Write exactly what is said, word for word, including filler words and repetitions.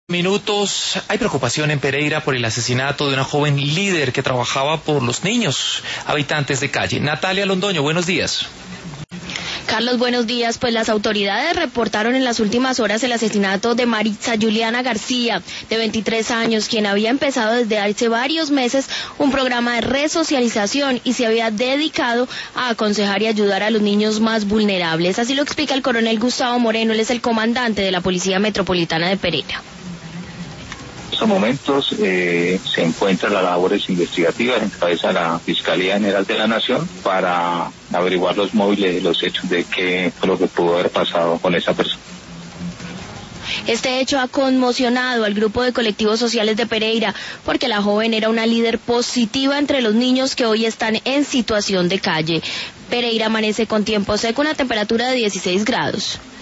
Minutos. Hay preocupación en Pereira por el asesinato de una joven líder que trabajaba por los niños habitantes de calle. Natalia Londoño, buenos días. Carlos, buenos días. Pues las autoridades reportaron en las últimas horas el asesinato de Maritza Juliana García, de veintitrés años, quien había empezado desde hace varios meses un programa de resocialización y se había dedicado a aconsejar y ayudar a los niños más vulnerables. Así lo explica el coronel Gustavo Moreno, él es el comandante de la Policía Metropolitana de Pereira. En estos momentos eh, se encuentran las labores investigativas en cabeza de la Fiscalía General de la Nación para averiguar los móviles de los hechos de qué fue lo que pudo haber pasado con esa persona. Este hecho ha conmocionado al grupo de colectivos sociales de Pereira porque la joven era una líder positiva entre los niños que hoy están en situación de calle. Pereira amanece con tiempo seco, una temperatura de dieciséis grados.